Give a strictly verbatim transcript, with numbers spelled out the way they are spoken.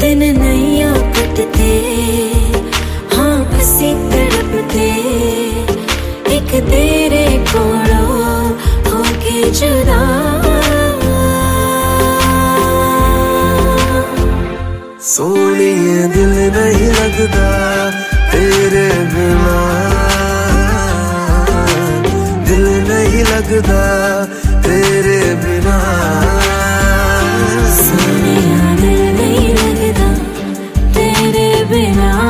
दिन नैया कटते, हाँ बसी तड़पते, एक तेरे कोलो होके जुदा। सोनिए दिल नहीं लगता तेरे बिना, दिल नहीं लगता तेरे बिना। सोनिया दिल नहीं लगता तेरे बिना।